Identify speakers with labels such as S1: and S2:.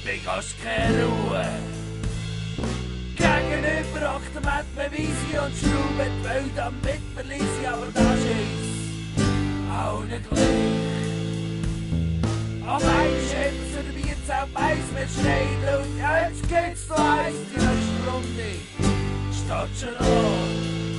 S1: Bekommst keine Ruhe. Gegenüber hockt der Matt Beweise und schraubt die Welt am Mitverliese, aber das ist auch nicht gleich. Am Eis hat er für die Bierzeit Mais mit Schneiden und jetzt geht's noch eins, die nächste Runde steht schon an.